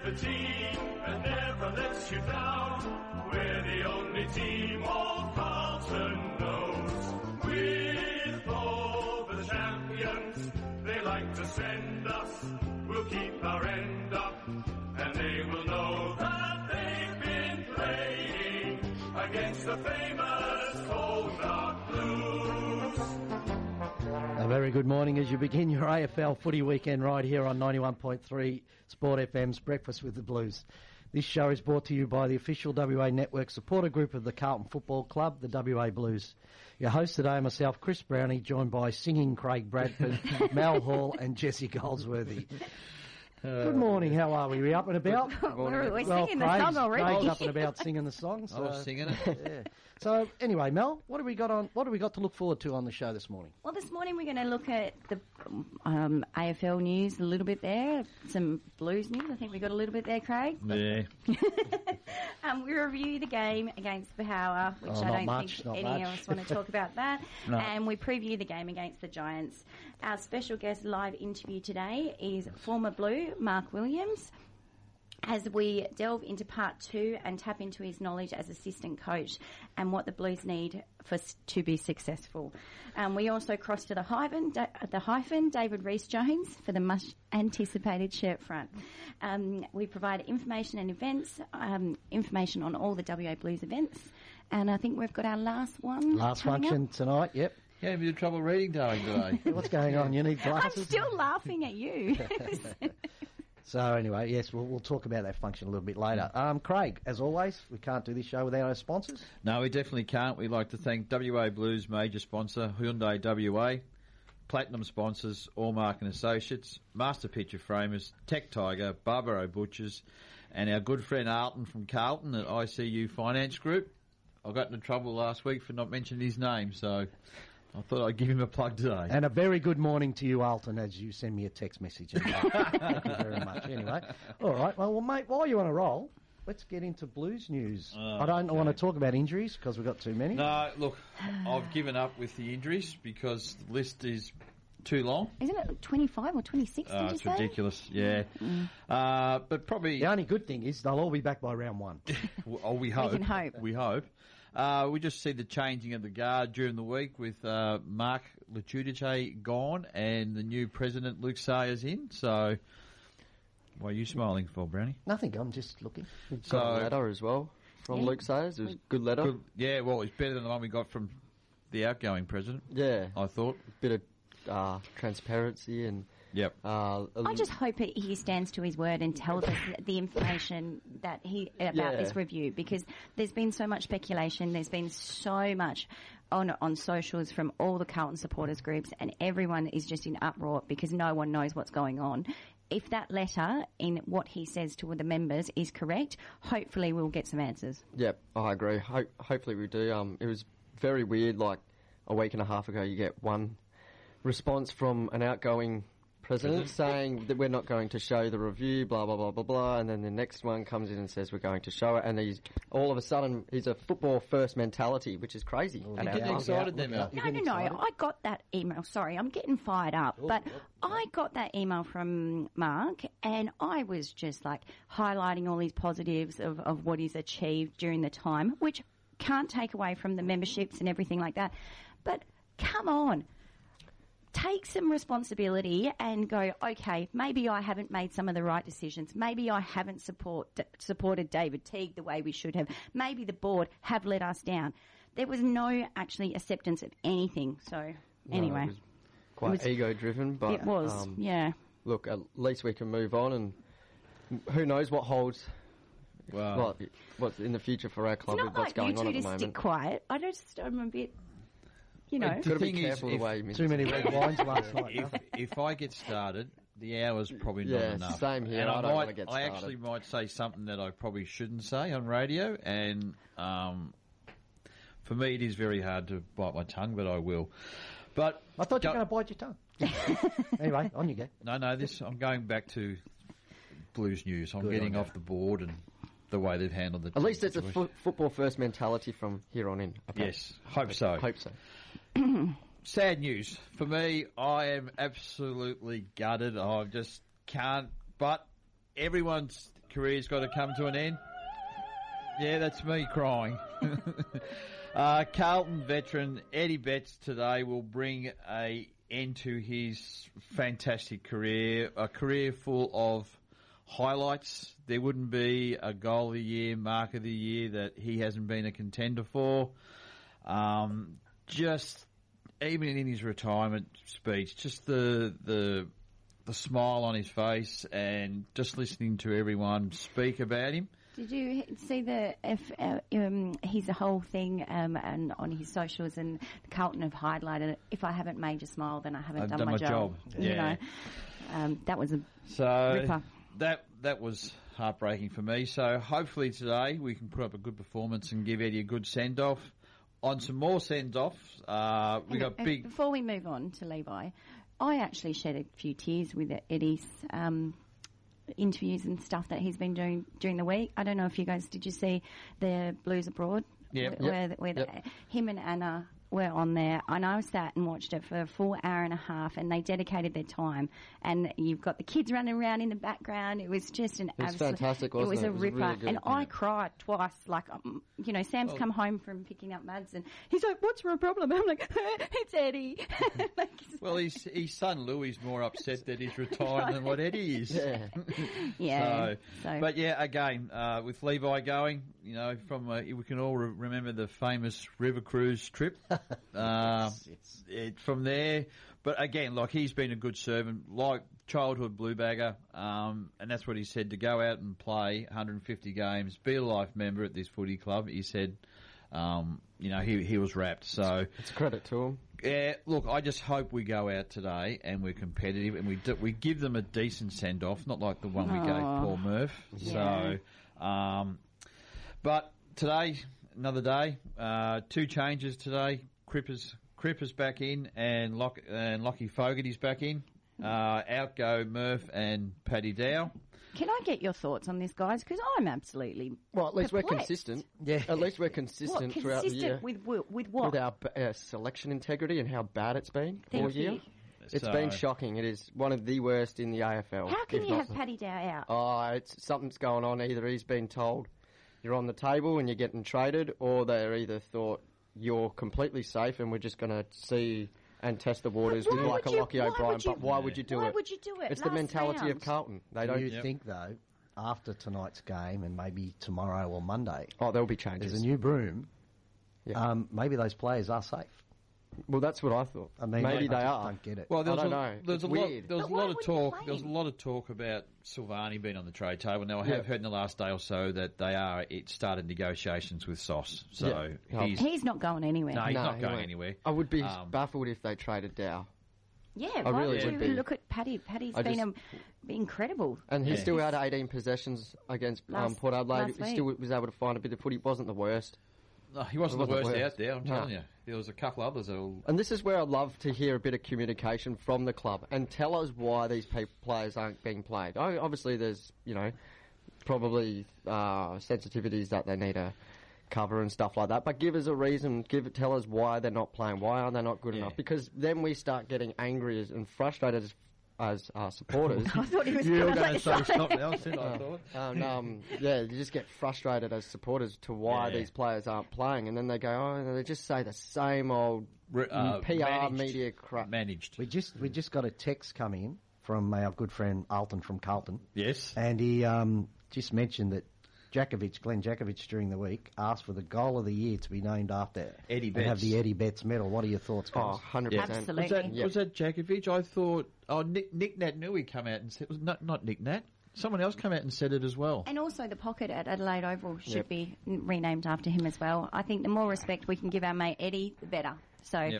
the team that never lets you down. We're the only team all Carlton knows. With all the champions they like to send us, we'll keep our end up, and they will know that they've been playing against the famous Old Dark Blues. A very good morning as you begin your AFL footy weekend right here on 91.3 Sport FM's Breakfast with the Blues. This show is brought to you by the official WA Network supporter group of the Carlton Football Club, the WA Blues. Your host today, myself, Chris Brownie, joined by singing Craig Bradford, Mal Hall and Jesse Goldsworthy. Good morning, how are we? Are we up and about? We're singing the song already. Craig's up and about singing the song. So, I was singing it. Yeah. So anyway, Mel, what have we got on? What have we got to look forward to on the show this morning? Well, this morning we're going to look at the AFL news a little bit there, some Blues news. I think we got a little bit there, Craig. Yeah. We review the game against Power, which I don't think any of us want to talk about that. No. And we preview the game against the Giants. Our special guest live interview today is former Blue Mark Williams, as we delve into part 2 and tap into his knowledge as assistant coach and what the Blues need to be successful. We also cross to the hyphen, David Rees-Jones, for the much anticipated shirt front. We provide information and events, information on all the WA Blues events, and I think we've got our last one. Last function tonight, yep. You having trouble reading, darling, today? What's going on? You need glasses? I'm still laughing at you. So anyway, yes, we'll talk about that function a little bit later. Craig, as always, we can't do this show without our sponsors. No, we definitely can't. We'd like to thank WA Blues major sponsor, Hyundai WA, Platinum sponsors, Allmark and Associates, Master Picture Framers, Tech Tiger, Barbaro Butchers, and our good friend Arlton from Carlton at ICU Finance Group. I got into trouble last week for not mentioning his name, so I thought I'd give him a plug today. And a very good morning to you, Alton, as you send me a text message. Thank you very much. Anyway, all right. Well, mate, while you're on a roll, let's get into Blues news. I don't want to talk about injuries because we've got too many. No, look, I've given up with the injuries because the list is too long. Isn't it 25 or 26, did you it's say? ridiculous, yeah. But probably... The only good thing is they'll all be back by round 1. We hope. We can hope. We hope. We just see the changing of the guard during the week with Mark Lechudice gone and the new president, Luke Sayers, in. So, what are you smiling for, Brownie? Nothing, I'm just looking. Got a letter as well from Luke Sayers. It was a good letter. Yeah, well, it's better than the one we got from the outgoing president. Yeah. I thought. Bit of transparency and... Yep. I just hope he stands to his word and tells us the information that about this review, because there's been so much speculation. There's been so much on socials from all the Carlton supporters groups, and everyone is just in uproar because no one knows what's going on. If that letter in what he says to the members is correct, hopefully we'll get some answers. Yep, I agree. Hopefully we do. It was very weird. Like a week and a half ago, you get one response from an outgoing president saying that we're not going to show the review, blah, blah, blah, blah, blah, and then the next one comes in and says we're going to show it, and he's all of a sudden, he's a football first mentality, which is crazy. You're getting excited then, Mel. No, I got that email. Sorry, I'm getting fired up. I got that email from Mark, and I was just like highlighting all these positives of what he's achieved during the time, which can't take away from the memberships and everything like that. But come on. Take some responsibility and go, okay, maybe I haven't made some of the right decisions. Maybe I haven't supported David Teague the way we should have. Maybe the board have let us down. There was no actually acceptance of anything. So, anyway. It was quite ego-driven, but... It was, yeah. Look, at least we can move on, and who knows what holds... Wow. What's in the future for our club with what's going on at the moment. It's not like you two to stick quiet. I'm a bit... You know, got to be careful the way you miss too many red wines last night. If I get started, the hour's probably not enough. Same here. And I don't want to get started. I actually might say something that I probably shouldn't say on radio, and for me it is very hard to bite my tongue, but I will. But I thought you were going to bite your tongue. Anyway, on you go. No, I'm going back to Blues news. I'm getting off the board and the way they've handled it. At least it's a football first mentality from here on in. Okay. Yes, hope so. Sad news. For me, I am absolutely gutted. I just can't. But everyone's career's got to come to an end. Yeah, that's me crying. Carlton veteran Eddie Betts today will bring a end to his fantastic career, a career full of highlights. There wouldn't be a goal of the year, mark of the year that he hasn't been a contender for. Just even in his retirement speech, just the smile on his face and just listening to everyone speak about him. Did you see his whole thing and on his socials, and Carlton have highlighted it, if I haven't made you smile, then I haven't done my job. You know, that was a ripper. That was heartbreaking for me. So hopefully today we can put up a good performance and give Eddie a good send-off. On some more send-offs, we got big... Before we move on to Levi, I actually shed a few tears with Eddie's interviews and stuff that he's been doing during the week. I don't know if you guys, did you see the Blues Abroad? Where him and Anna were on there, and I sat and watched it for a full hour and a half, and they dedicated their time. And you've got the kids running around in the background. It was just an absolute fantastic, wasn't it? It was a ripper, really good, and I cried twice. Like, Sam's come home from picking up Mads, and he's like, "What's your problem?" I'm like, "It's Eddie." Well, his son Louis is more upset that he's retired than what Eddie is. Yeah. But yeah, again, with Levi going, from we can all remember the famous river cruise trip. From there, but again, like, he's been a good servant, like childhood blue bagger, and that's what he said, to go out and play 150 games, be a life member at this footy club. He said, he was wrapped. So it's a credit to him. Yeah, look, I just hope we go out today and we're competitive and we give them a decent send off, not like the one we gave Paul Murph. Yeah. So, but today, another day, 2 changes today. Cripper's back in, and Lockie Fogarty's back in. Out go Murph and Paddy Dow. Can I get your thoughts on this, guys? Because I'm absolutely Well, at least perplexed. we're consistent. Yeah. At least we're consistent throughout the year. With what? With our selection integrity and how bad it's been all Thank year. you. It's been shocking. It is one of the worst in the AFL. How can if you not have Paddy Dow out? Oh, something's going on. Either he's been told you're on the table and you're getting traded, or they're either thought you're completely safe and we're just going to see and test the waters with like a Lockie O'Brien. But why would you do it? Why would you do it? It's the mentality of Carlton. They don't. You think, though, after tonight's game and maybe tomorrow or Monday, There'll be changes. there's a new broom. Yeah. Maybe those players are safe. Well, that's what I thought. I mean, maybe I they just are. don't get it. Well, I don't know. There's It's weird. There was But a why lot of would you talk. play There was a him? lot of talk about Silvani being on the trade table. Now, I Yeah. have heard in the last day or so that they are. It started negotiations with Sauce. So Yeah. He's not going anywhere. no, he's No, not he going won't. anywhere. I would be baffled if they traded Dow. Yeah, I why really would would you be. look at Paddy? Paddy's I been incredible. And he still had 18 possessions against Port Adelaide. last He still was able to find a bit of footy. Wasn't the worst. No, he wasn't the It wasn't worst worst. out there. I'm No. telling you, there was a couple others that will. And this is where I'd love to hear a bit of communication from the club and tell us why these players aren't being played. Obviously, there's, probably sensitivities that they need to cover and stuff like that. But give us a reason. Tell us why they're not playing. Why are they not good enough? Because then we start getting angry and frustrated as supporters. I thought he was You were going going to to say something else, I thought. You just get frustrated as supporters to why these players aren't playing, and then they go, they just say the same old PR Managed. media crap. Managed. We just got a text come in from our good friend Alton from Carlton. Yes. And he just mentioned that Glenn Jakovic, during the week, asked for the goal of the year to be named after Eddie and have Betts. the Eddie Betts medal. What are your thoughts, guys? 100%. Absolutely. Was that Jakovic? I thought. Oh, Nick Nat Nui come out and said. Was not Nick Nat. Someone else came out and said it as well. And also the pocket at Adelaide Oval should be renamed after him as well. I think the more respect we can give our mate Eddie, the better. So,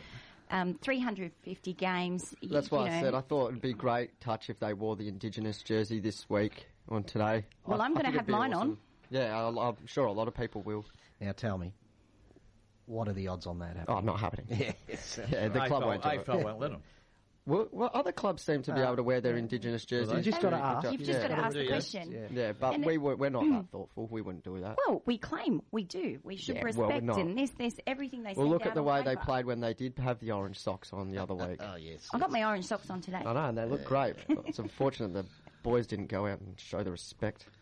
350 games. That's why I said I thought it'd be great touch if they wore the Indigenous jersey this week or today. Well, I'm I going to think have it'd be mine awesome. on. Yeah, I'm sure a lot of people will. Now tell me, what are the odds on that Oh, happening? not happening. Yes. Yeah, the club won't do it. AFL won't let them. Well, other clubs seem to be able to wear their Indigenous jerseys. You just got to ask. You've just got to ask the question. Yeah, but And we're not that thoughtful. We wouldn't do that. Well, we claim we do. We should Yeah, well, we're respect not. and this everything they Well, send look out at the on way they paper. played when they did have the orange socks on the other week. Oh, yes. I got my orange socks on today. I know, and they look great. It's unfortunate the boys didn't go out and show the respect.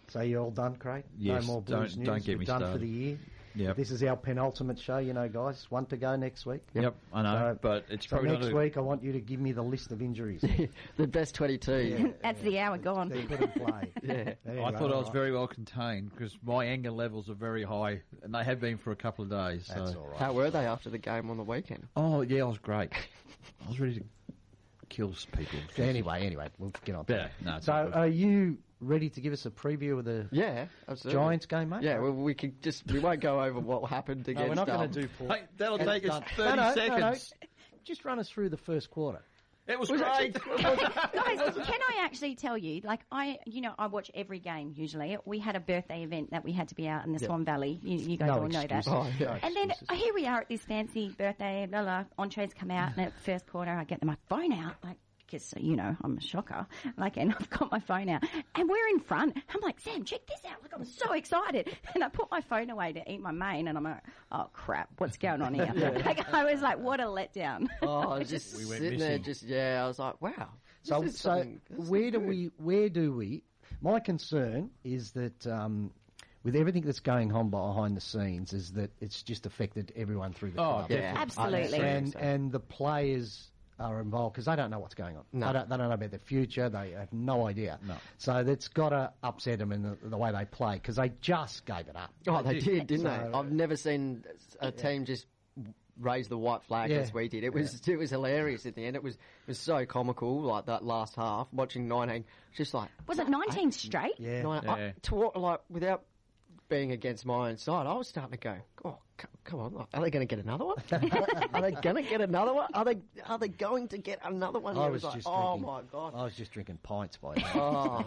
So you're all done, Craig? Yes, No more Blues don't news. get We're me done for started. the year. Yep. This is our penultimate show, guys. One to go next week. Yep, I know, So- but it's So probably next not. week, I want you to give me the list of injuries. The best 22. That's the hour gone. They couldn't play. Yeah. There you I go, thought I was all right. very well contained because my anger levels are very high, and they have been for a couple of days. So. That's all right. How were they after the game on the weekend? Oh yeah, I was great. I was ready to kill people. Anyway, we'll get on to Yeah, that. no, it's So all good. are you ready to give us a preview of the Yeah, absolutely. Giants game, mate? Yeah, well, we won't go over what happened No, against. we're not going to do Port. Hey, that'll take us No, 30 no, seconds. Just run us through the first quarter. It was great. Guys, can I actually tell you, like, I watch every game usually. We had a birthday event that we had to be out in the Swan Valley. You guys all know that. excuses. Oh, yeah. No And then excuses. here we are at this fancy birthday, blah, blah, entrees come out, and at the first quarter I get my phone out, like, because, I'm a shocker, like, and I've got my phone out, and we're in front. I'm like, Sam, check this out. Look, I'm so excited. And I put my phone away to eat my main, and I'm like, oh, crap, what's going on here? Like, I was like, what a letdown. Oh, I was just went sitting there, missing. I was like, wow. So, this is so something- this is where do good. we? My concern is that with everything that's going on behind the scenes, is that it's just affected everyone through the club. Yeah, Absolutely. and the players are involved because they don't know what's going on. No. They don't know about their future. They have no idea. No. So that's got to upset them in the way they play because they just gave it up. Oh, they did, didn't So- they? I've never seen a team just raise the white flag Yeah. as we did. It was hilarious at the end. It was so comical, like that last half, watching 19, just like Was it 19 straight? Yeah. Yeah. without being against my own side, I was starting to go, oh, come on, like, are they going to get another one? Are they going to get another one? Are they going to get another one? I It was like, just oh drinking. my god. I was just drinking pints by then. Oh,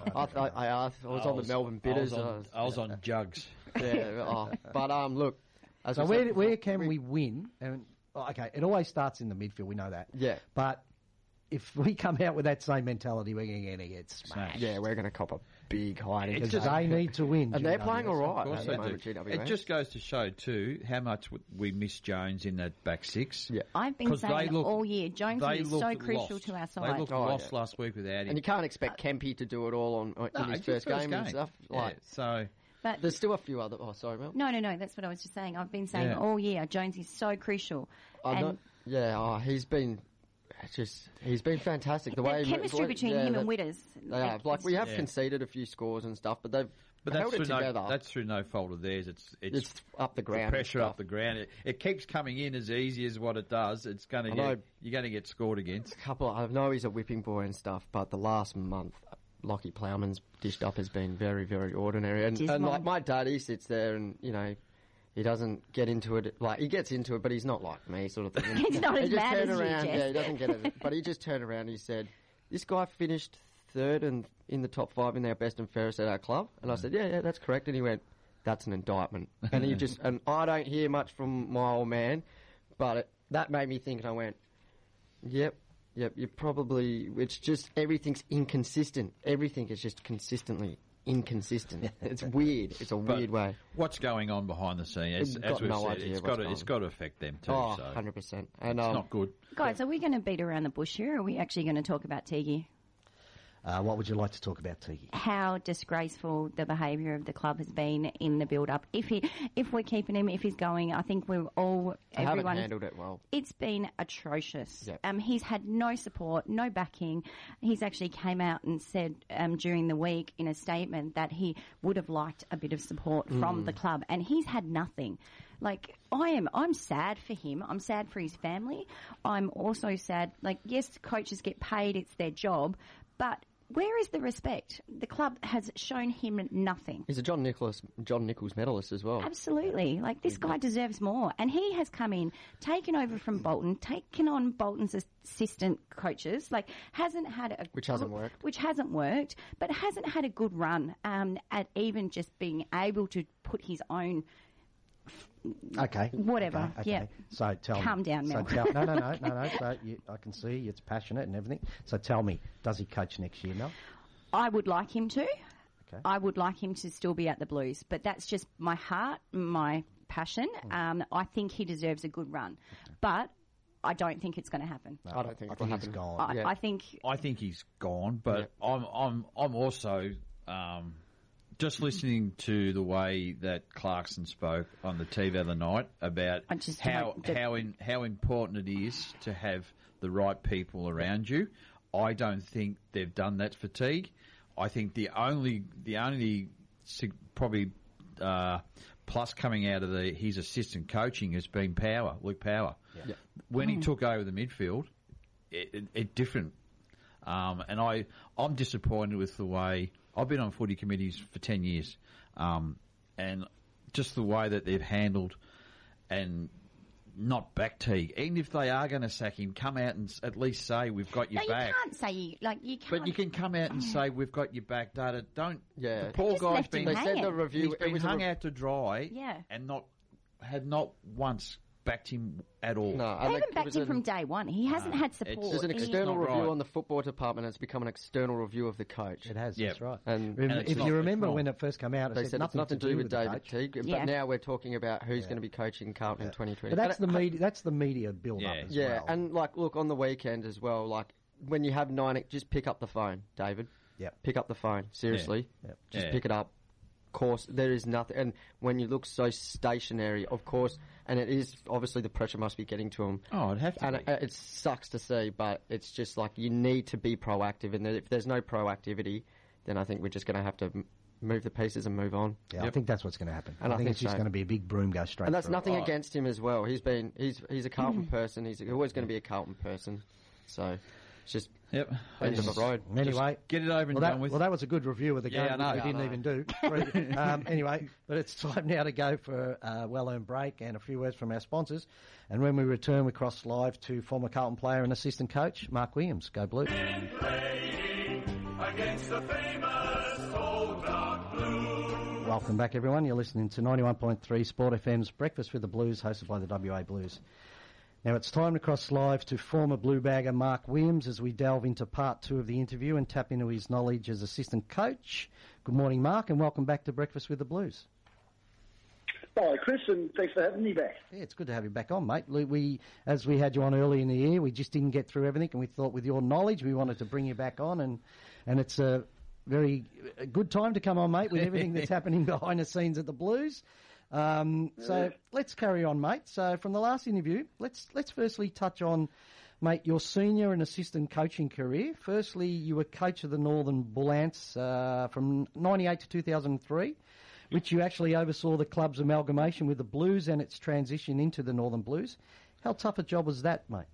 I was on the Melbourne Bitters. I was on jugs. Yeah, but look. As So we said where before, can we win? And okay, it always starts in the midfield. We know that. Yeah. But if we come out with that same mentality, we're going to get smashed. Yeah, we're going to cop a big hiding. Because just- they need to win. And they're GWS. playing all right Of course at they the moment, do. GWS. It just goes to show too how much we miss Jones in that back six. Yeah. I've been 'Cause they saying look- all year, Jones They is so looked crucial lost. to our They side. looked Oh, lost yeah. last week without him. And you can't expect Kempy to do it all in his it's first game and stuff. Like, so But there's still a few other. Oh, sorry, Mel. no, that's what I was just saying. I've been saying Yeah. all year, Jones is so crucial. And He's been fantastic. The way chemistry between him and Witters. They have. Like we have conceded a few scores and stuff, but they've but held that's it through together. that's through no fault of theirs. It's up the the ground. and pressure stuff. up the ground. It keeps coming in as easy as what it does. It's going to I know. get you're going to get scored against. I know he's a whipping boy and stuff, but the last month, Lockie Plowman's dished up has been very, very ordinary. And Dismal. like my dad, he sits there and he doesn't get into it. Like he gets into it, but he's not like me, sort of thing. He's not he as just mad turned as you, around. Jess. Yeah, he doesn't get it. But he just turned around and he said, "This guy finished third and in the top 5 in our best and fairest at our club." And I said, "Yeah, that's correct." And he went, "That's an indictment." And he just and I don't hear much from my old man, but that made me think. And I went, "Yep." You probably. It's just everything's inconsistent. Everything is just consistently inconsistent. It's weird. It's a weird way. What's going on behind the scenes? We've As got we've no said, idea it's what's got to, going it's on. got to affect them too. Oh, so 100%. And it's not good. Guys, are we going to beat around the bush here, or are we actually going to talk about Tiggy? What would you like to talk about, Tiggy? How disgraceful the behaviour of the club has been in the build-up. If we're keeping him, if he's going, I think we're all they haven't everyone. handled it well. It's been atrocious. Yep. He's had no support, no backing. He's actually came out and said during the week in a statement that he would have liked a bit of support from the club, and he's had nothing. Like, I'm sad for him. I'm sad for his family. I'm also sad, like, yes, coaches get paid, it's their job, but where is the respect? The club has shown him nothing. He's a John Nichols medalist as well. Absolutely. Like, this guy deserves more. And he has come in, taken over from Bolton, taken on Bolton's assistant coaches, like, hasn't had a... Which hasn't worked. Which hasn't worked, but hasn't had a good run at even just being able to put his own... Okay. Whatever, Okay. yeah. So tell me. Calm down, Mel. No. So I can see it's passionate and everything. So tell me, does he coach next year, Mel? I would like him to. Okay. I would like him to still be at the Blues, but that's just my heart, my passion. I think he deserves a good run, but I don't think it's going to happen. I don't think I it will think he's happen. gone. Yeah. I think I think he's gone, but I'm also just listening to the way that Clarkson spoke on the TV the other night about how important it is to have the right people around you. I don't think they've done that for Teague. I think the only probably plus coming out of his assistant coaching has been Luke Power. Yeah. When he took over the midfield, it different. And I'm disappointed with the way I've been on footy committees for 10 years, and just the way that they've handled and not back Teague. Even if they are going to sack him, come out and at least say we've got your back. You can't say you can't. But you can come out and say we've got your back, Data. Don't. Yeah. The poor guy's left him been. They said the review. He's been hung out to dry. Yeah. And have not once backed him at all. No, They haven't backed him from day one. He hasn't had support. There's an He- external not review right. on the football department. It's become an external review of the coach. It has, Yeah. that's right. And If not- you remember it's wrong. when it first came out, it they said said it's nothing to do with the David coach. Teague. Yeah. But now we're talking about who's going to be coaching Carlton in 2020. But that's the media build-up Yeah. as Yeah, well. and look, on the weekend as well, when you have 9, just pick up the phone, David. Yep. Pick up the phone, seriously. Yep. Just Yeah. pick it up. Of course, there is nothing. And when you look so stationary, of course, and it is, obviously the pressure must be getting to him. Oh, it'd have to And be. it sucks to see, but it's just you need to be proactive. And if there's no proactivity, then I think we're just going to have to move the pieces and move on. Yeah, I think that's what's going to happen. And I I think think it's just so. going to be a big broom go straight And that's through. nothing against him as well. He's a Carlton person. He's always going to be a Carlton person. So it's just Yep. end of the road. Anyway, Get it over and done with. that was a good review of the game. Yeah, I know. We didn't even do. Anyway, but it's time now to go for a well-earned break and a few words from our sponsors. And when we return, we cross live to former Carlton player and assistant coach Mark Williams. Go Blues. Playing against the famous old dark blue. Welcome back, everyone. You're listening to 91.3 Sport FM's Breakfast with the Blues, hosted by the WA Blues. Now it's time to cross live to former Blue Bagger Mark Williams as we delve into part 2 of the interview and tap into his knowledge as assistant coach. Good morning, Mark, and welcome back to Breakfast with the Blues. Hi, Chris, and thanks for having me back. Yeah, it's good to have you back on, mate. As we had you on early in the year, we just didn't get through everything, and we thought with your knowledge, we wanted to bring you back on, and it's a very good time to come on, mate, with everything that's happening behind the scenes at the Blues. So let's carry on, mate. So from the last interview, let's firstly touch on, mate, your senior and assistant coaching career. Firstly, you were coach of the Northern Bull Ants from 98 to 2003, which you actually oversaw the club's amalgamation with the Blues and its transition into the Northern Blues. How tough a job was that, mate?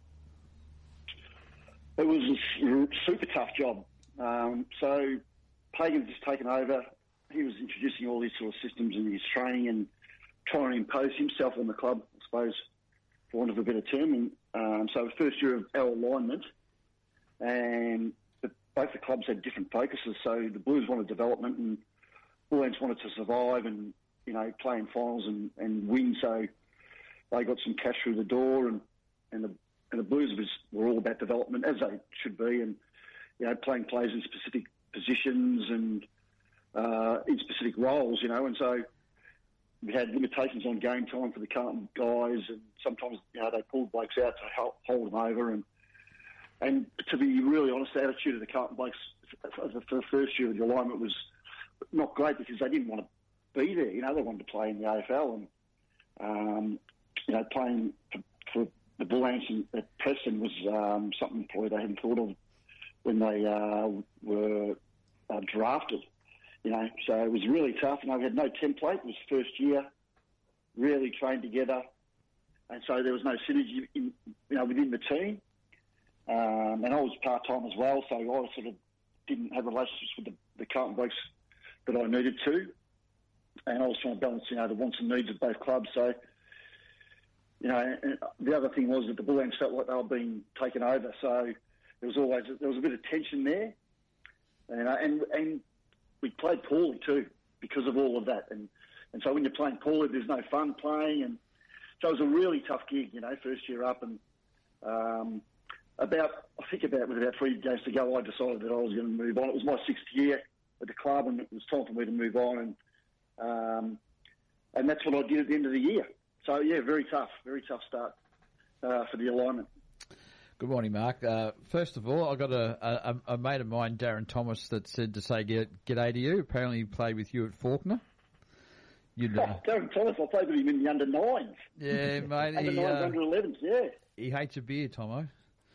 It was a super tough job. So Pagan's just taken over. He was introducing all these sort of systems in his training and trying to impose himself on the club, I suppose, for want of a better term. And so the first year of our alignment, and both the clubs had different focuses. So the Blues wanted development and Bull Ants wanted to survive and, play in finals and win. So they got some cash through the door, and the Blues were all about development, as they should be, and, playing players in specific positions and in specific roles, and so we had limitations on game time for the Carlton guys, and sometimes, they pulled blokes out to hold them over, and to be really honest, the attitude of the Carlton blokes for the first year of the alignment was not great because they didn't want to be there, they wanted to play in the AFL, and, playing for the Bull Ants at Preston was something probably they hadn't thought of when they were drafted. So it was really tough, and we had no template. It was first year, really trained together, and so there was no synergy within the team. And I was part-time as well, so I sort of didn't have relationships with the Carlton blokes that I needed to, and I was trying to balance, the wants and needs of both clubs. So, and the other thing was that the Bull Ants felt like they were being taken over, so there was a bit of tension there, and we played poorly too because of all of that. And so when you're playing poorly, there's no fun playing. And so it was a really tough gig, first year up. And with about 3 games to go, I decided that I was going to move on. It was my 6th year at the club, and it was time for me to move on. And that's what I did at the end of the year. So, yeah, very tough start for the alignment. Good morning, Mark. First of all, I got a mate of mine, Darren Thomas, that said to say g'day to you. Apparently, he played with you at Faulkner. Darren Thomas, I played with him in the under-9s. Yeah, mate. Under-9s, under-11s, yeah. He hates a beer, Tomo.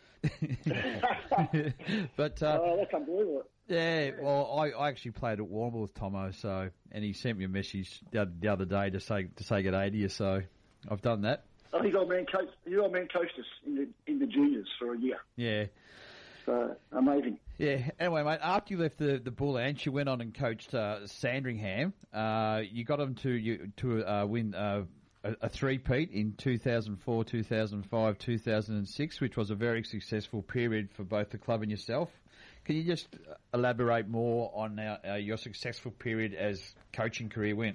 But that's unbelievable. yeah, well, I actually played at Warrnambool with Tomo, and he sent me a message the other day to say g'day to you. So I've done that. Oh, his old man coached us in the juniors for a year. Yeah. So amazing. Yeah. Anyway, mate, after you left the Bull Ants, you went on and coached Sandringham. You got them to win a three-peat in 2004, 2005, 2006, which was a very successful period for both the club and yourself. Can you just elaborate more on your successful period as coaching career went?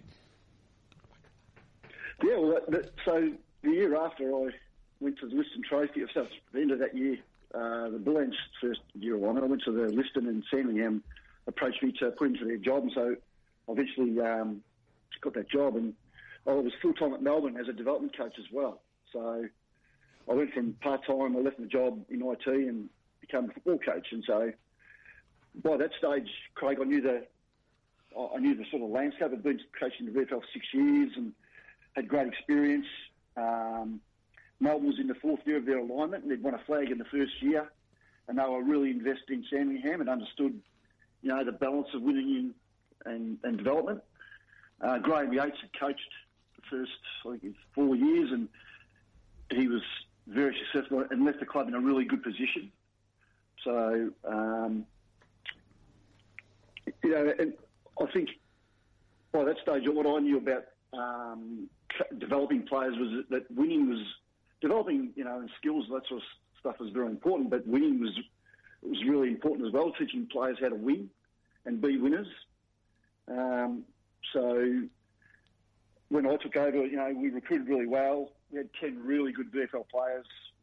Yeah, well, so the year after I went to the Liston Trophy, so at the end of that year, the Bull Ants' first year of honour, I went to the Liston, and Sandringham approached me to put into their job, and so I eventually got that job, and I was full-time at Melbourne as a development coach as well. So I went from part-time, I left my job in IT and became a football coach, and so by that stage, Craig, I knew the sort of landscape. I'd been coaching the VFL for 6 years and had great experience. Melbourne was in the fourth year of their alignment, and they'd won a flag in the first year, and they were really invested in Sandringham and understood, the balance of winning and development. Graham Yates had coached the first, I think, 4 years, and he was very successful and left the club in a really good position. So, and I think by that stage, what I knew about developing players was that winning was developing, and skills, that sort of stuff was very important, but winning was really important as well, teaching players how to win and be winners. So when I took over, we recruited really well. We had 10 really good VFL players.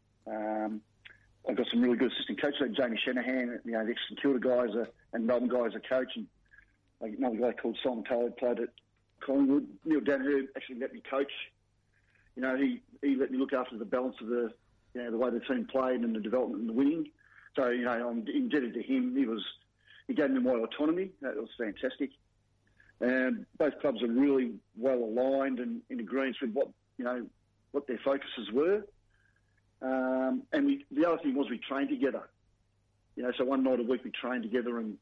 I got some really good assistant coaches, like Jamie Shanahan, the ex-St Kilda guys and Melbourne guys a coach, and another guy called Simon Taylor played at Collingwood. Neil Danaher actually let me coach. He let me look after the balance of the way the team played and the development and the winning. So, I'm indebted to him. He gave me my autonomy. That was fantastic. And both clubs are really well aligned and in agreement with what their focuses were. And the other thing was we trained together. So one night a week we trained together and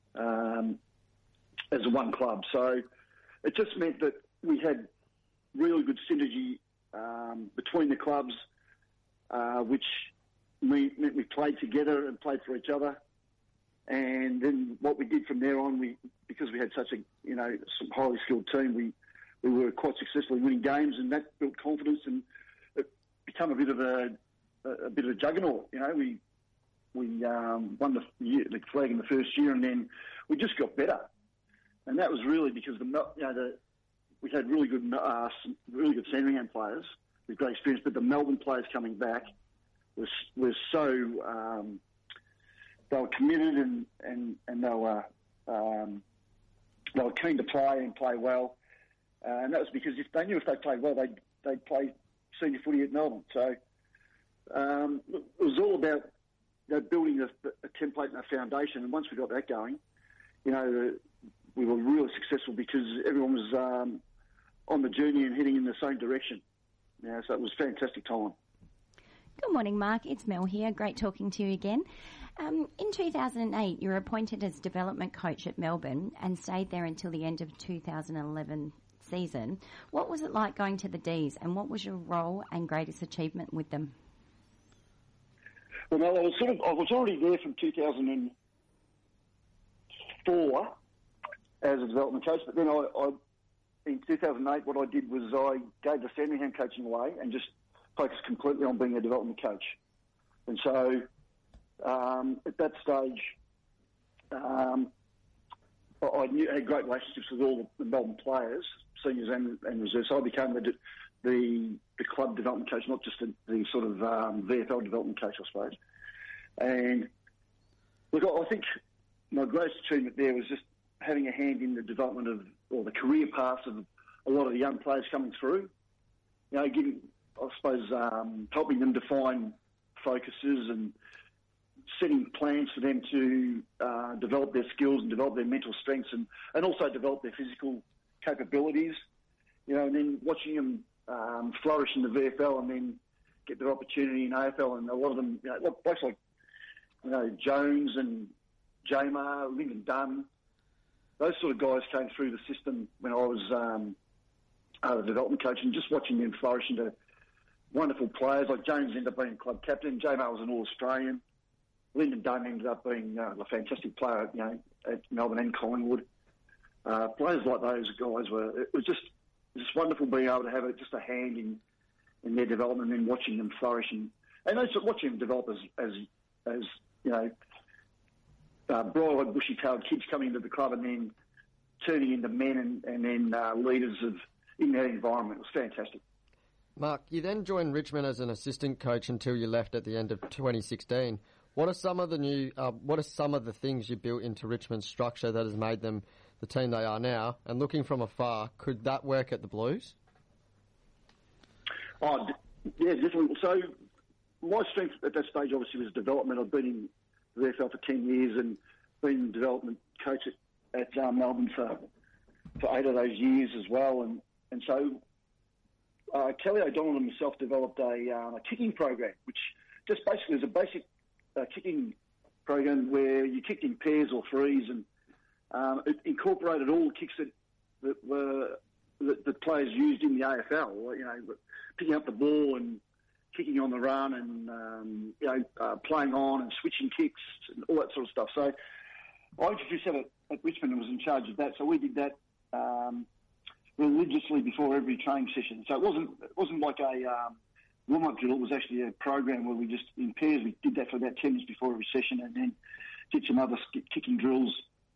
as a one club. So it just meant that we had really good synergy between the clubs, which meant we played together and played for each other. And then what we did from there on, because we had such a some highly skilled team, we were quite successful in winning games, and that built confidence, and it became a bit of a juggernaut. We won the flag in the first year, and then we just got better, and that was really because we had really good Sandringham players with great experience, but the Melbourne players coming back was so. They were committed and they were keen to play and play well, and that was because if they played well, they'd play senior footy at Melbourne. So it was all about building a template and a foundation. And once we got that going, we were really successful because everyone was on the journey and heading in the same direction. So it was a fantastic time. Good morning, Mark. It's Mel here. Great talking to you again. In 2008, you were appointed as development coach at Melbourne and stayed there until the end of 2011 season. What was it like going to the D's, and what was your role and greatest achievement with them? Well, Mel, I was already there from 2004 as a development coach, but then in 2008, what I did was I gave the Sandringham coaching away and just focused completely on being a development coach. And so at that stage, I had great relationships with all the Melbourne players, seniors and reserves. So I became the club development coach, not just the sort of VFL development coach, I suppose. And look, I think my greatest achievement there was just having a hand in the development or the career paths of a lot of the young players coming through. Helping them define focuses and setting plans for them to develop their skills and develop their mental strengths and also develop their physical capabilities. You know, and then watching them flourish in the VFL and then get their opportunity in AFL. And a lot of them, you know, blokes like, you know, Jones and Jamar, Lyndon Dunn, those sort of guys came through the system when I was the development coach, and just watching them flourish into wonderful players. Like Jones ended up being club captain. Jamar was an All-Australian. Lyndon Dunn ended up being a fantastic player, you know, at Melbourne and Collingwood. Players like those guys it was just wonderful being able to have just a hand in their development and watching them flourish and also watching them develop as you know, bright-eyed, bushy-tailed kids coming into the club and then turning into men and then leaders in that environment. It was fantastic. Mark, you then joined Richmond as an assistant coach until you left at the end of 2016. What are some of the things you built into Richmond's structure that has made them the team they are now? And looking from afar, could that work at the Blues? Oh, yeah, definitely. So my strength at that stage obviously was development. I've been in the VFL for 10 years and been development coach at Melbourne for 8 of those years as well. And so Kelly O'Donnell and myself developed a kicking program, which just basically is a basic kicking program where you kicked in pairs or threes, and it incorporated all the kicks that players used in the AFL. You know, picking up the ball and kicking on the run, and you know, playing on and switching kicks and all that sort of stuff. So I introduced that at Richmond and was in charge of that. So we did that religiously before every training session. So it wasn't like a warm-up drill. It was actually a program where we just, in pairs, we did that for about 10 minutes before every session, and then did some other kicking drills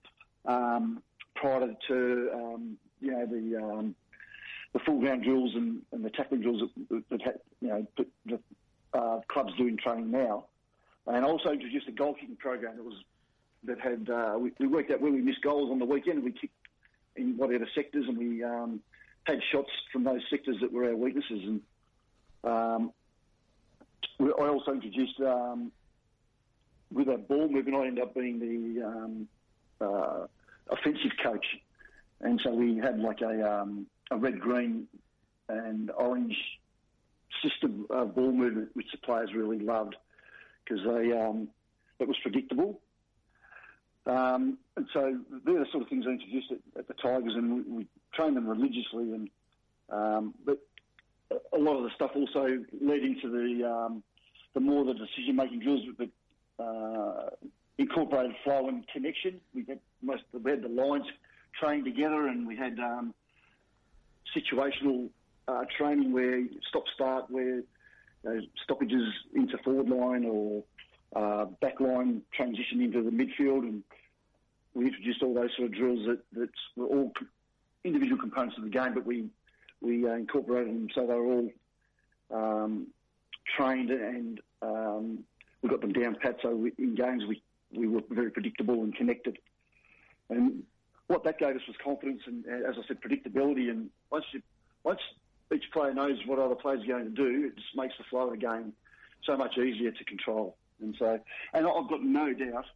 prior to you know, the full ground drills and the tackling drills that you know, that clubs do in training now. And also introduced a goal kicking program that had we worked out where we missed goals on the weekend, and we kicked in whatever sectors, and we had shots from those sectors that were our weaknesses. And I also introduced with our ball movement, I ended up being the offensive coach, and so we had like a red, green, and orange system of ball movement, which the players really loved because it was predictable. And so they're the sort of things I introduced at the Tigers, and we trained them religiously. And but a lot of the stuff also led into the more the decision-making drills that incorporated flow and connection. We had the lines trained together, and we had situational training where stop-start, where stoppages into forward line or back line transition into the midfield, and we introduced all those sort of drills that were all individual components of the game, but we incorporated them so they were all trained, and we got them down pat. So in games we were very predictable and connected, and what that gave us was confidence and, as I said, predictability. And once each player knows what other players are going to do, it just makes the flow of the game so much easier to control. And I've got no doubt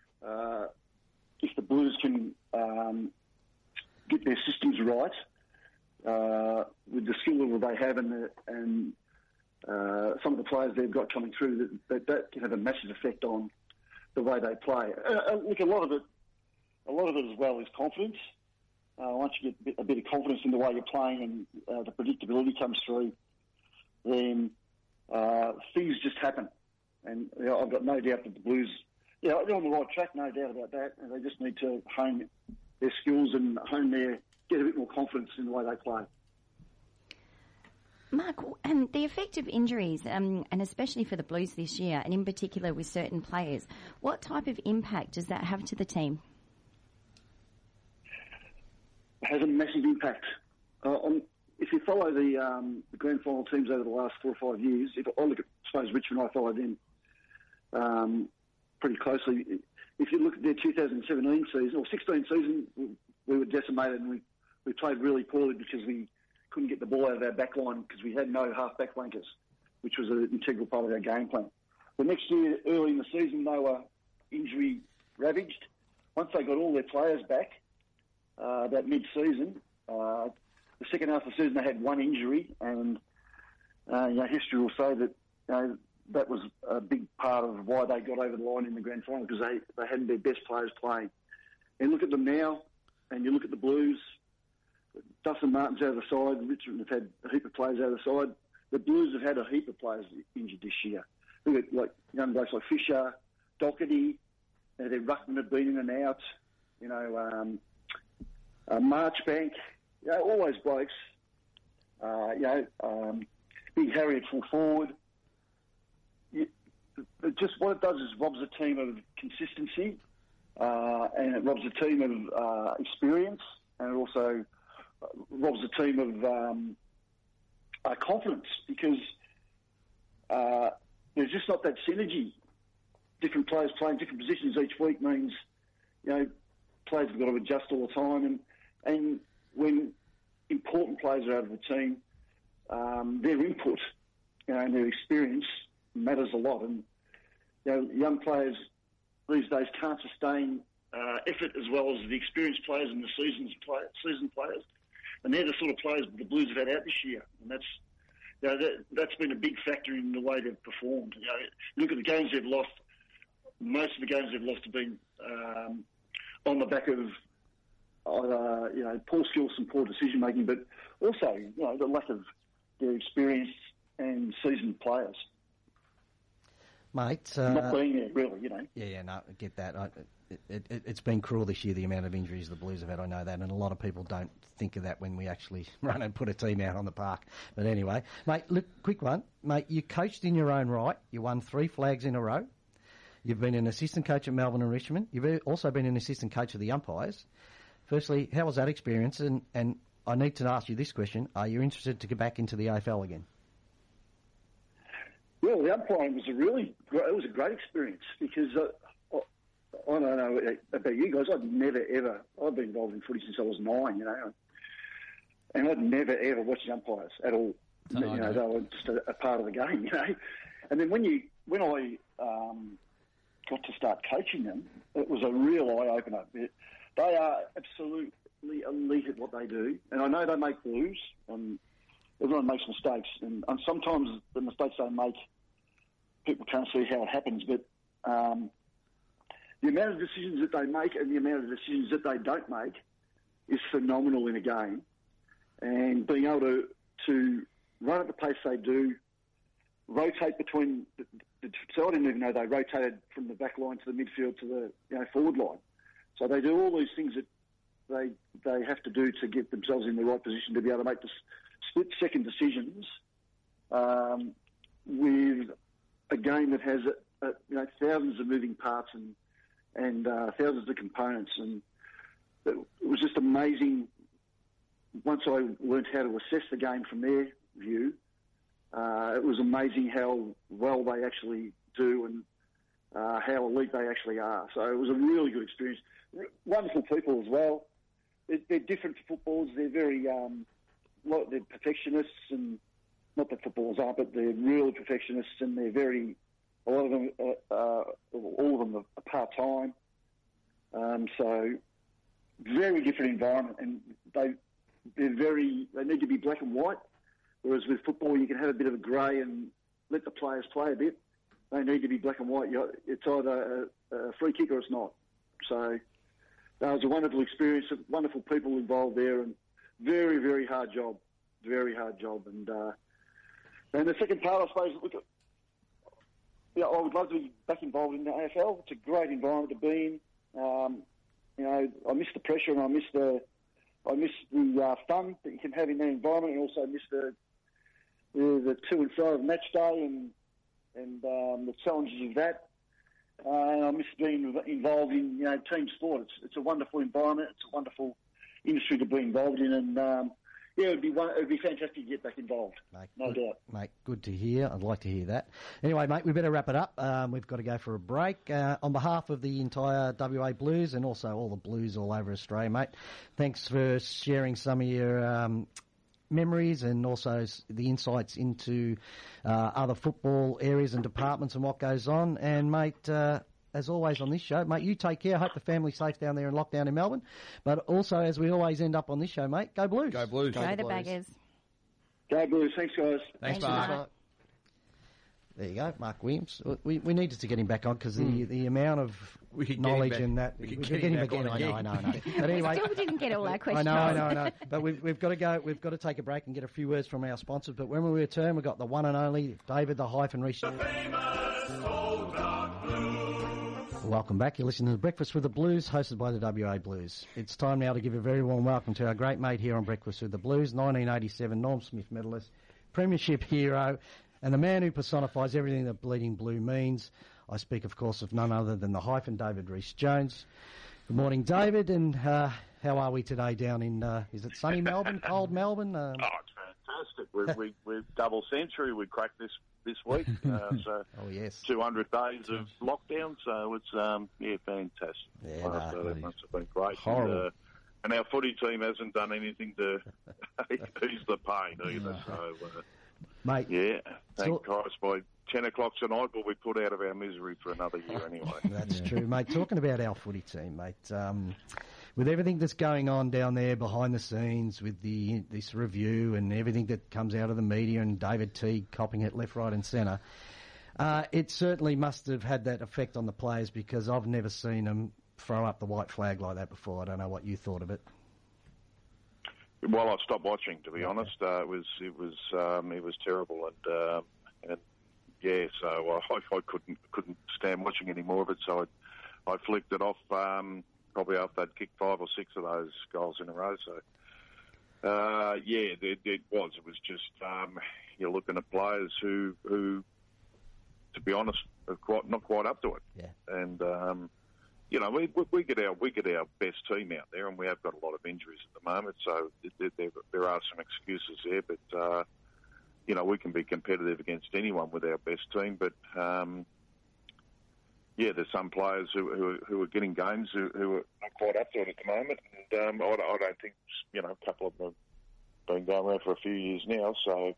if the Blues can get their systems right with the skill level they have and some of the players they've got coming through, that can have a massive effect on the way they play. Look, a lot of it as well is confidence. Once you get a bit of confidence in the way you're playing and the predictability comes through, then things just happen. And you know, I've got no doubt that the Blues, they're on the right track, no doubt about that. And they just need to hone their skills and get a bit more confidence in the way they play. Mark, the effect of injuries, and especially for the Blues this year, and in particular with certain players, what type of impact does that have to the team? It has a massive impact. If you follow the grand final teams over the last 4 or 5 years, if I look at, I suppose, Richmond, I follow them pretty closely. If you look at their 2017 season, or 16 season, we were decimated and we played really poorly because we couldn't get the ball out of our back line because we had no half-back flankers, which was an integral part of our game plan. The next year, early in the season, they were injury ravaged. Once they got all their players back, that mid-season, the second half of the season they had one injury, and history will say that that was a big part of why they got over the line in the grand final, because they hadn't their best players playing. And look at them now, and you look at the Blues. Dustin Martin's out of the side. Richmond have had a heap of players out of the side. The Blues have had a heap of players injured this year. Look at young blokes like Fisher, Doherty. Their ruckman have been in and out. Marchbank. All those blokes. Big Harry at full forward. Just what it does is robs a team of consistency, and it robs a team of experience, and it also robs a team of confidence, because there's just not that synergy. Different players playing different positions each week means, players have got to adjust all the time, and when important players are out of the team, their input, and their experience matters a lot. And young players these days can't sustain effort as well as the experienced players and the seasoned players. And they're the sort of players the Blues have had out this year, and that's been a big factor in the way they've performed. Look at the games they've lost. Most of the games they've lost have been on the back of poor skills and poor decision making, but also the lack of their experienced and seasoned players. Mate, not being there, really, Yeah, no, I get that. It's been cruel this year, the amount of injuries the Blues have had, I know that, and a lot of people don't think of that when we actually run and put a team out on the park. But anyway, mate, look, quick one. Mate, you coached in your own right. You won 3 flags in a row. You've been an assistant coach at Melbourne and Richmond. You've also been an assistant coach of the umpires. Firstly, how was that experience? And I need to ask you this question. Are you interested to get back into the AFL again? Well, the umpiring was a great experience, because I don't know about you guys. I've been involved in footy since I was 9, and I'd never ever watched the umpires at all. They were just a part of the game, And then when I got to start coaching them, it was a real eye opener. They are absolutely elite at what they do, and I know they make blues, and everyone makes mistakes, and sometimes the mistakes they make, people can't see how it happens, but the amount of decisions that they make and the amount of decisions that they don't make is phenomenal in a game. And being able to run at the pace they do, rotate between so I didn't even know they rotated from the back line to the midfield to the forward line. So they do all these things that they have to do to get themselves in the right position to be able to make the split-second decisions with a game that has thousands of moving parts and thousands of components. And it was just amazing. Once I learned how to assess the game from their view, it was amazing how well they actually do and how elite they actually are. So it was a really good experience. Wonderful people as well. They're different footballers. They're very, they're perfectionists, and not that footballers are, but they're really perfectionists, and they're very, a lot of them, all of them are part-time. So very different environment, and they need to be black and white, whereas with football you can have a bit of a grey and let the players play a bit. They need to be black and white. It's either a free kick or it's not. So that was a wonderful experience, wonderful people involved there, and very, very hard job. Very hard job. And the second part, I suppose, I would love to be back involved in the AFL. It's a great environment to be in. I miss the pressure, and I miss the fun that you can have in that environment, and also miss the to and fro of match day and the challenges of that. And I miss being involved in team sport. It's a wonderful environment. It's a wonderful industry to be involved in, and it'd be fantastic to get back involved. Mate, no doubt. Mate, good to hear. I'd like to hear that. Anyway, mate, we better wrap it up. We've got to go for a break. On behalf of the entire WA Blues and also all the Blues all over Australia, mate, thanks for sharing some of your memories and also the insights into other football areas and departments and what goes on. And, mate, as always on this show, mate, you take care. Hope the family's safe down there in lockdown in Melbourne. But also, as we always end up on this show, mate, go Blues. Go Blues. Go the Baggers. Go Blues. Thanks, guys. Thanks, Thank you, Mark. There you go, Mark Williams. We needed to get him back on because the amount of We could get him knowledge back- in that. we could We get could him back on I know. But anyway, Still didn't get all our questions. I know. But we've got to go. We've got to take a break and get a few words from our sponsors. But when we return, we've got the one and only David the Hyphen Reese. Famous Old Dark Blues. Welcome back. You're listening to Breakfast with the Blues, hosted by the WA Blues. It's time now to give a very warm welcome to our great mate here on Breakfast with the Blues, 1987 Norm Smith medalist, premiership hero, and the man who personifies everything that bleeding blue means. I speak, of course, of none other than the Hyphen David Rees-Jones. Good morning, David, and how are we today down in, is it sunny Melbourne, cold Melbourne? Oh, it's fantastic. We're double century. We cracked this week. So Oh, yes. 200 days of lockdown. So it's fantastic. Yeah, So that must have been great. Horrible. And our footy team hasn't done anything to ease the pain either. So Mate, yeah, thank So- Christ. By 10 o'clock tonight, we'll be put out of our misery for another year anyway. that's true, mate. Talking about our footy team, mate, with everything that's going on down there behind the scenes with this review and everything that comes out of the media and David Teague copping it left, right and centre, it certainly must have had that effect on the players because I've never seen them throw up the white flag like that before. I don't know what you thought of it. Well, I stopped watching, to be honest. It was terrible, and yeah, so I couldn't stand watching any more of it. So I flicked it off probably after they'd kicked 5 or 6 of those goals in a row. So yeah, it was. It was just you're looking at players who, to be honest, are not quite up to it. Yeah. And you know, we get our best team out there, and we have got a lot of injuries at the moment. So there are some excuses there, but you know, we can be competitive against anyone with our best team. But yeah, there's some players who are getting games who are not quite up to it at the moment. And I don't think, you know, a couple of them have been going around for a few years now. So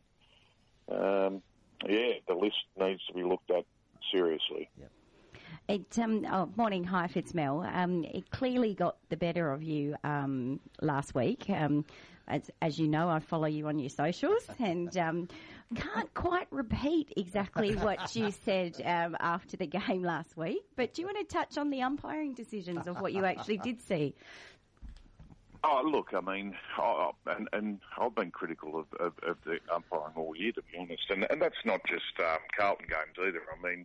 yeah, the list needs to be looked at seriously. Yep. Morning, hi, Fitzmel. It clearly got the better of you last week. As you know, I follow you on your socials and can't quite repeat exactly what you said after the game last week. But do you want to touch on the umpiring decisions of what you actually did see? Oh, look, I mean, and I've been critical of the umpiring all year, to be honest. And that's not just Carlton games either. I mean,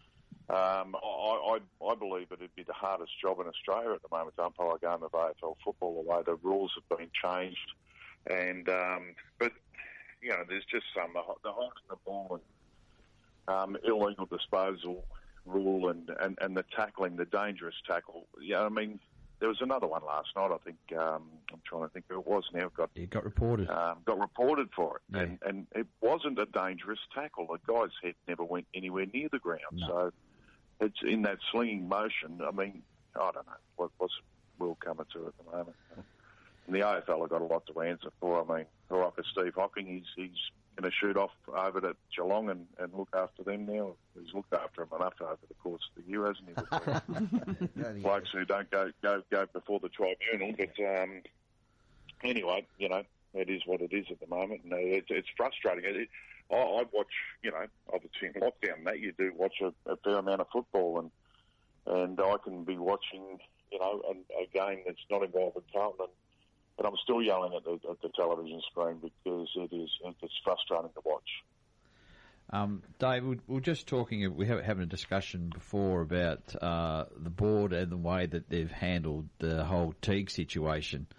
I believe it'd be the hardest job in Australia at the moment to umpire a game of AFL football, the way the rules have been changed. And but you know, there's just the holding the ball and illegal disposal rule and the tackling, the dangerous tackle. Yeah, I mean, there was another one last night. I think I'm trying to think who it was now. It got reported. Got reported for it, Yeah. and it wasn't a dangerous tackle. The guy's head never went anywhere near the ground, so it's in that slinging motion. I mean, I don't know what's will coming to at the moment. And the AFL have got a lot to answer for. I mean, all right, for Steve Hocking, he's going to shoot off over to Geelong and look after them now. He's looked after them enough over the course of the year, hasn't he? Blokes who don't go before the tribunal. But anyway, you know, it is what it is at the moment, and it's frustrating. I watch, you know, obviously in lockdown that you do watch a fair amount of football, and I can be watching, you know, a game that's not involved with Carlton, but I'm still yelling at the television screen because it's frustrating to watch. Dave, we're just talking, we were having a discussion before about the board and the way that they've handled the whole Teague situation.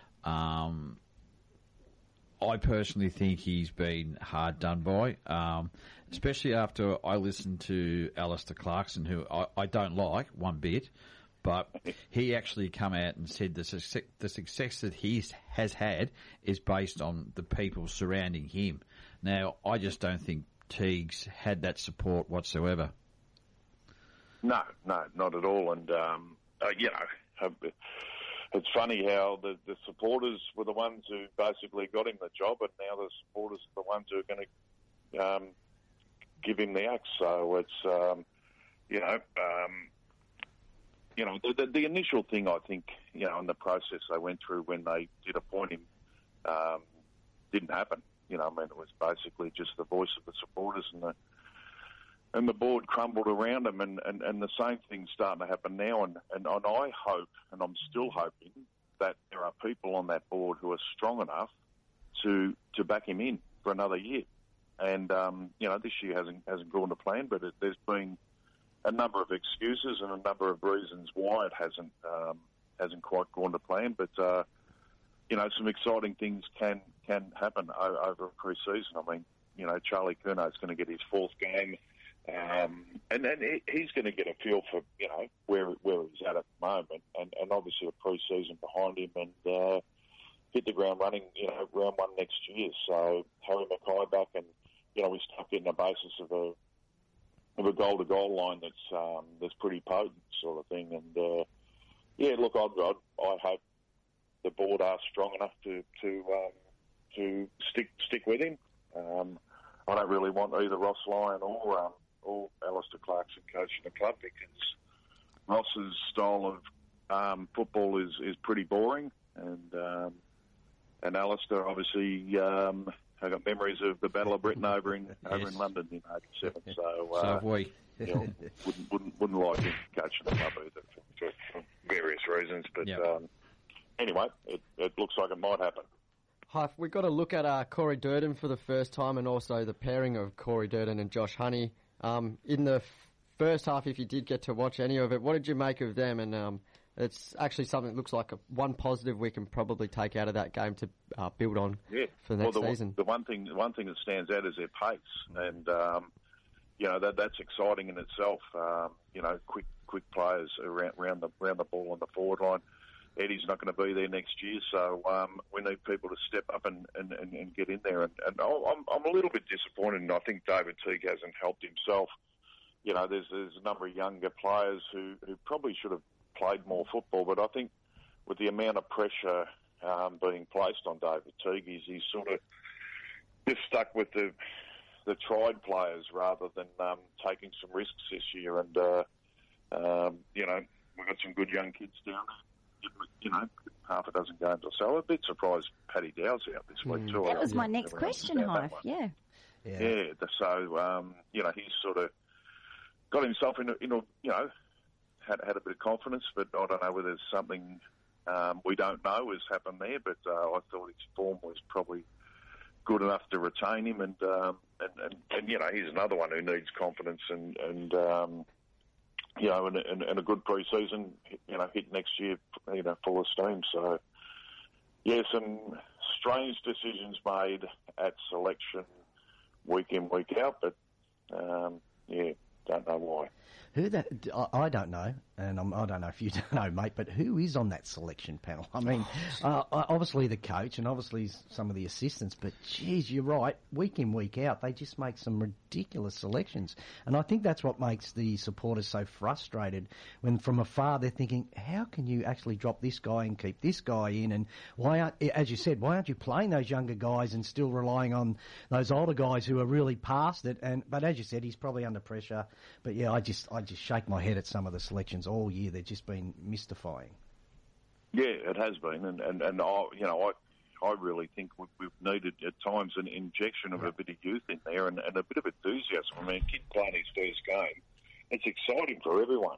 I personally think he's been hard done by, especially after I listened to Alistair Clarkson, who I don't like one bit, but he actually come out and said the success that he has had is based on the people surrounding him. Now, I just don't think Teague's had that support whatsoever. No, not at all. And, you know, it's funny how the supporters were the ones who basically got him the job, and now the supporters are the ones who are going to give him the axe. So it's the initial thing, I think, in the process they went through when they did appoint him, didn't happen. It was basically just the voice of the supporters, and the board crumbled around him, and the same thing's starting to happen now. And I hope, and I'm still hoping, that there are people on that board who are strong enough to back him in for another year. And this year hasn't gone to plan, but there's been a number of excuses and a number of reasons why it hasn't quite gone to plan. But some exciting things can happen over a pre-season. I mean, Charlie Curnow's going to get his fourth game, and then he's going to get a feel for where he's at the moment, and obviously a pre-season behind him, and hit the ground running. Round one next year. So Harry Mackay back, and we start getting a basis of a goal-to-goal line that's pretty potent, sort of thing. And look, I hope the board are strong enough to stick with him. I don't really want either Ross Lyon or Alistair Clarkson coaching the club, because Ross's style of football is pretty boring, and Alistair obviously I got memories of the Battle of Britain over in London in '87. So have we. Wouldn't like him coaching the club either for various reasons. But anyway, it looks like it might happen. Huff, we've got to look at Corey Durden for the first time, and also the pairing of Corey Durden and Josh Honey. In the first half, if you did get to watch any of it, what did you make of them? And it's actually something that looks like one positive we can probably take out of that game to build on for the next season. The one thing that stands out is their pace, and that's exciting in itself. Quick players around the ball on the forward line. Eddie's not going to be there next year, so we need people to step up and get in there. And I'm a little bit disappointed, and I think David Teague hasn't helped himself. There's a number of younger players who probably should have played more football, but I think with the amount of pressure being placed on David Teague, he's sort of just stuck with the tried players rather than taking some risks this year. And we've got some good young kids down there. Half a dozen games or so. I'm a bit surprised Paddy Dow's out this week too. That was my next question, Hive. Yeah. So he's sort of got himself in had a bit of confidence, but I don't know whether there's something we don't know has happened there. But I thought his form was probably good enough to retain him, and he's another one who needs confidence and a good pre-season, hit next year, full of steam. So, some strange decisions made at selection week in, week out, but, don't know why. I don't know, and I don't know if you don't know, mate, but who is on that selection panel? I mean, obviously the coach and obviously some of the assistants, but geez, you're right, week in, week out, they just make some ridiculous selections. And I think that's what makes the supporters so frustrated when from afar they're thinking, how can you actually drop this guy and keep this guy in? And why aren't, as you said, why aren't you playing those younger guys and still relying on those older guys who are really past it? But as you said, he's probably under pressure. But yeah, I just shake my head at some of the selections all year. They've just been mystifying. Yeah, it has been, and I really think we've needed at times an injection of a bit of youth in there and a bit of enthusiasm. I mean, a kid playing his first game, it's exciting for everyone,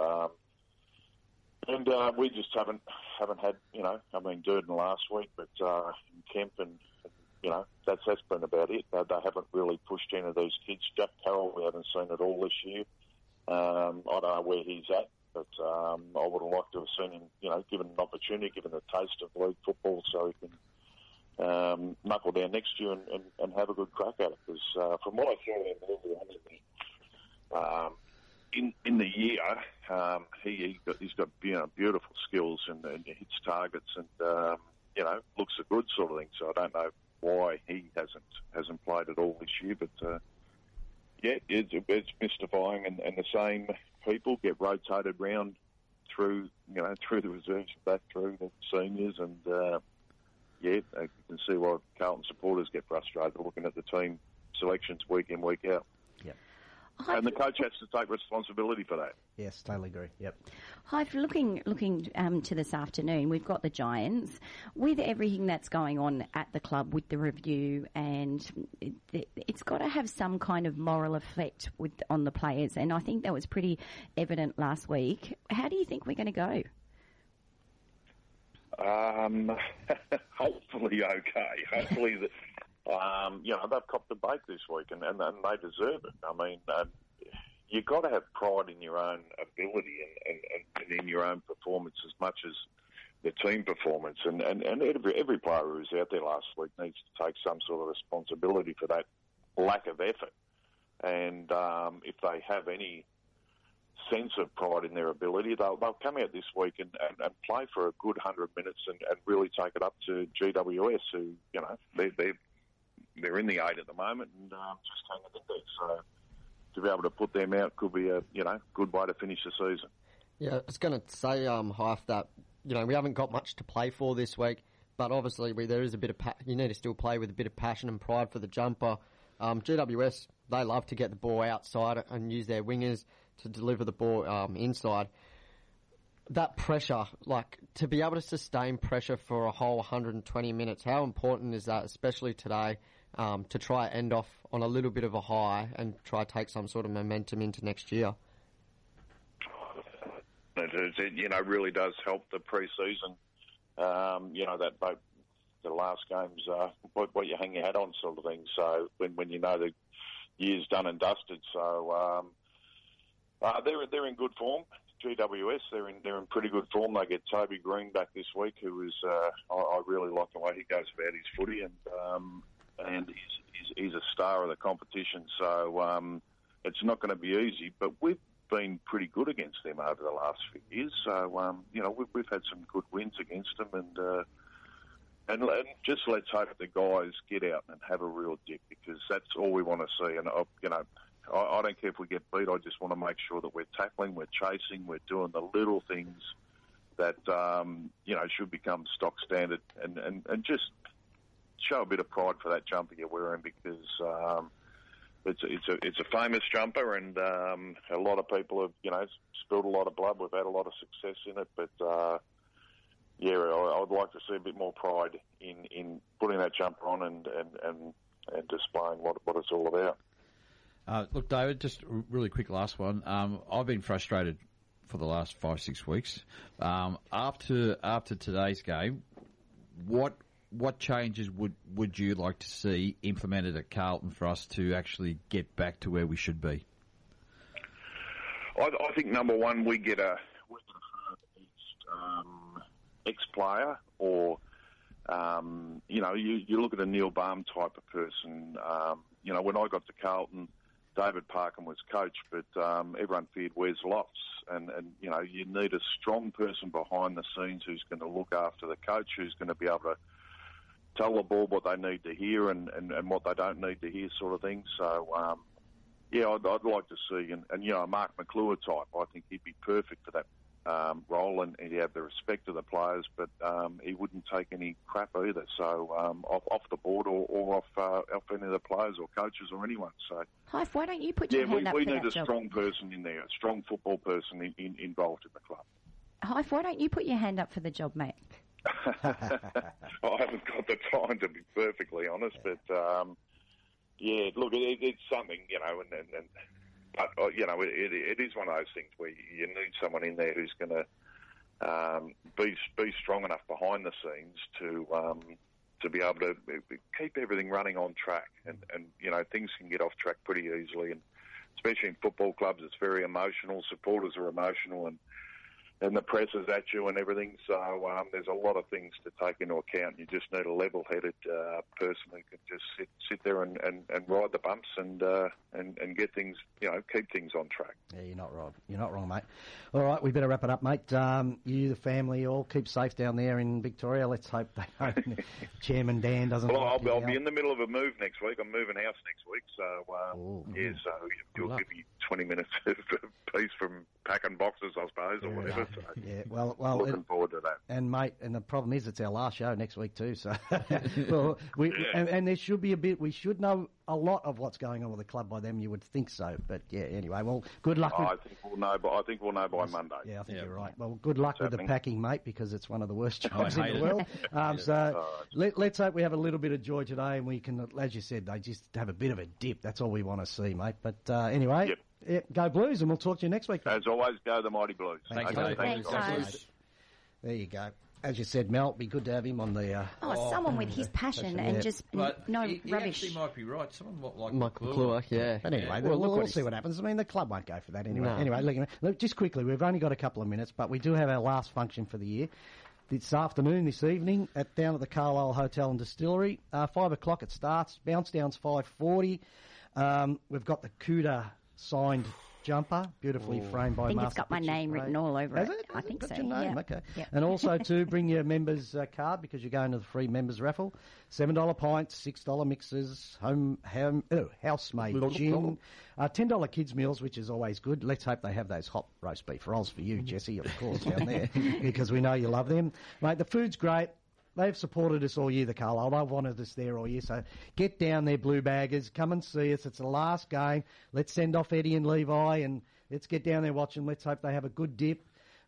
and we just haven't had, I mean, Durden last week, but Kemp and that's been about it. They haven't really pushed any of these kids. Jack Carroll, we haven't seen at all this year. I don't know where he's at, but I would have liked to have seen him, given an opportunity, given a taste of league football, so he can knuckle down next year and have a good crack at it. Because from what I saw in the year, he's got beautiful skills and hits targets and looks a good sort of thing. So I don't know why he hasn't played at all this year, but. It's mystifying, and the same people get rotated round through the reserves, back through the seniors, and you can see why Carlton supporters get frustrated looking at the team selections week in, week out. Yep. And the coach has to take responsibility for that. Yes, totally agree. Yep. Hi, for looking to this afternoon, we've got the Giants. With everything that's going on at the club with the review, and it's got to have some kind of moral effect on the players, and I think that was pretty evident last week. How do you think we're going to go? Hopefully okay. Hopefully that, they've copped the bake this week and they deserve it. I mean, you've got to have pride in your own ability and in your own performance as much as the team performance. And every player who was out there last week needs to take some sort of responsibility for that lack of effort. And if they have any sense of pride in their ability, they'll come out this week and play for a good 100 minutes and really take it up to GWS, who, they're in the 8 at the moment and just hanging in there. So to be able to put them out could be a good way to finish the season. Yeah, I was going to say, Hyfe, that we haven't got much to play for this week, but obviously there is a bit of you need to still play with a bit of passion and pride for the jumper. GWS, they love to get the ball outside and use their wingers to deliver the ball inside. That pressure, to be able to sustain pressure for a whole 120 minutes, how important is that, especially today, to try end off on a little bit of a high and try to take some sort of momentum into next year? It really does help the pre-season. That the last game's what you hang your hat on, sort of thing. So when you know the year's done and dusted, so they're in good form. GWS, they're in pretty good form. They get Toby Green back this week, who is I really like the way he goes about his footy, and he's a star of the competition. So it's not going to be easy, but we've been pretty good against them over the last few years. So we've had some good wins against them, and just let's hope the guys get out and have a real dip, because that's all we want to see. And I don't care if we get beat. I just want to make sure that we're tackling, we're chasing, we're doing the little things that should become stock standard, and just show a bit of pride for that jumper you're wearing, because it's a famous jumper, and a lot of people have spilled a lot of blood. We've had a lot of success in it, but I would like to see a bit more pride in putting that jumper on and displaying what it's all about. Look, David, just really quick last one. I've been frustrated for the last 5-6 weeks. After today's game, what changes would you like to see implemented at Carlton for us to actually get back to where we should be? I think number one, we get a ex-player, or you look at a Neil Baum type of person. When I got to Carlton, David Parkin was coach, but everyone feared Wes Lofts, and you need a strong person behind the scenes who's going to look after the coach, who's going to be able to tell the board what they need to hear and what they don't need to hear, sort of thing. So I'd like to see, and a Mark McClure type. I think he'd be perfect for that role, and he'd have the respect of the players, but he wouldn't take any crap either. So off the board or off any of the players or coaches or anyone. So Hyfe, why don't you put your hand up for that job? We need a strong person in there, a strong football person involved in the club. Hyfe, why don't you put your hand up for the job, mate? I haven't got the time, to be perfectly honest, but look, it's something, but it is one of those things where you need someone in there who's going to be strong enough behind the scenes to be able to keep everything running on track, and things can get off track pretty easily, and especially in football clubs, it's very emotional. Supporters are emotional, and the press is at you and everything. So there's a lot of things to take into account. You just need a level-headed person who can just sit there and ride the bumps and get things, keep things on track. Yeah, you're not wrong. You're not wrong, mate. All right, we better wrap it up, mate. You, the family, all keep safe down there in Victoria. Let's hope they don't. Chairman Dan doesn't. Well, I'll be in the middle of a move next week. I'm moving house next week, so so you'll give me 20 minutes of peace from packing boxes, I suppose, or whatever. So Yeah, well, looking forward to that. and mate, and the problem is it's our last show next week too. So, well, and there should be a bit. We should know a lot of what's going on with the club by then. You would think so, but yeah. Anyway, well, good luck. I think we'll know. But I think we'll know by Monday. Yeah, I think you're right. Well, good luck with the happening. packing, mate, because it's one of the worst jobs I in hate the it. world. So let's hope we have a little bit of joy today, and we can, as you said, they just have a bit of a dip. That's all we want to see, mate. But anyway, Yep. go Blues, and we'll talk to you next week. As always, go the Mighty Blues. Thank you, Okay, mate. Thanks, guys. guys. There you go. As you said, Mel, it'd be good to have him on the. Someone with his passion yeah. and just But no he rubbish. actually might be right. Someone like Michael McClure, yeah. But anyway, Well, we'll what see what happens. I mean, the club won't go for that anyway. No. Anyway, look, just quickly, we've only got a couple of minutes, but we do have our last function for the year. This afternoon, this evening, down at the Carlisle Hotel and Distillery. 5 o'clock it starts. Bounce Down's 5:40. We've got the Cuda signed jumper, beautifully framed by I think Master it's got my Pictures name written Frame. all over Has it. I Has think got so. your name? Yeah. Okay. Yeah. And also, too, bring your members card because you're going to the free members raffle. $7 pints, $6 mixes, house-made gin, $10 kids meals, which is always good. Let's hope they have those hot roast beef rolls for you, Jesse, of course, down there, because we know you love them. Mate, the food's great. They've supported us all year, the Carlisle. They've wanted us there all year. So get down there, Blue Baggers. Come and see us. It's the last game. Let's send off Eddie and Levi and let's get down there, watch them. Let's hope they have a good dip.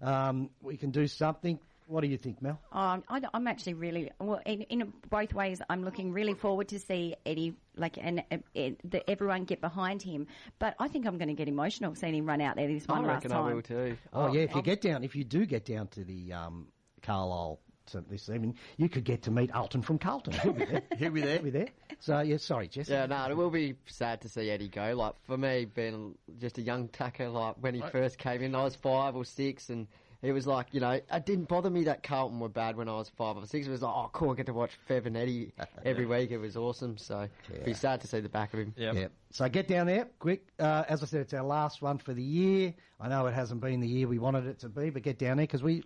We can do something. What do you think, Mel? I'm actually really well in both ways. I'm looking really forward to see Eddie everyone get behind him. But I think I'm going to get emotional seeing him run out there this one I last reckon time. I will too. Oh, yeah, if you do get down to the Carlisle this evening, you could get to meet Alton from Carlton. He'll be there. He'll be there. He'll be there. So, yeah, sorry, Jess. Yeah, no, it will be sad to see Eddie go. Like, for me, being just a young tacker, like, when he first came in, I was 5 or 6, and it was like, you know, it didn't bother me that Carlton were bad when I was 5 or 6. It was like, oh, cool, I get to watch Fev and Eddie every week. It was awesome. So, it'd be sad to see the back of him. Yep. Yeah. So get down there, quick. As I said, it's our last one for the year. I know it hasn't been the year we wanted it to be, but get down there because we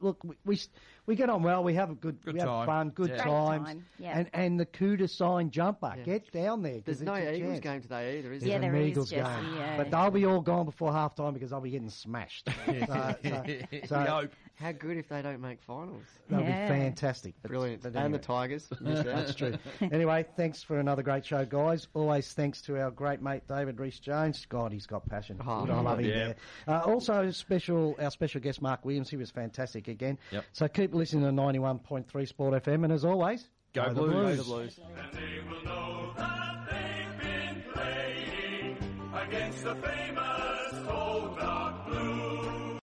get on well. We have a good we have time. fun, good Yeah. times, Great time, yeah. and the Cuda sign jumper. Yeah. Get down there. 'cause There's no it's a Eagles chance. game today either, is Yeah, there? there An is, Eagles Jesse, game, yeah. but they'll be all gone before half time because they'll be getting smashed. We hope. How good if they don't make finals. That'll Yeah. be fantastic. Brilliant. But And anyway. the Tigers. Miss out. That's true. Anyway, thanks for another great show, guys. Always thanks to our great mate David Rees-Jones. God, he's got passion. Oh, Good, I love him yeah. there. Also, our special guest Mark Williams. He was fantastic again. Yep. So keep listening to 91.3 Sport FM, and as always, Go the Blues. Go the Blues. And they will know that they've been playing against the famous Old Dark Blues.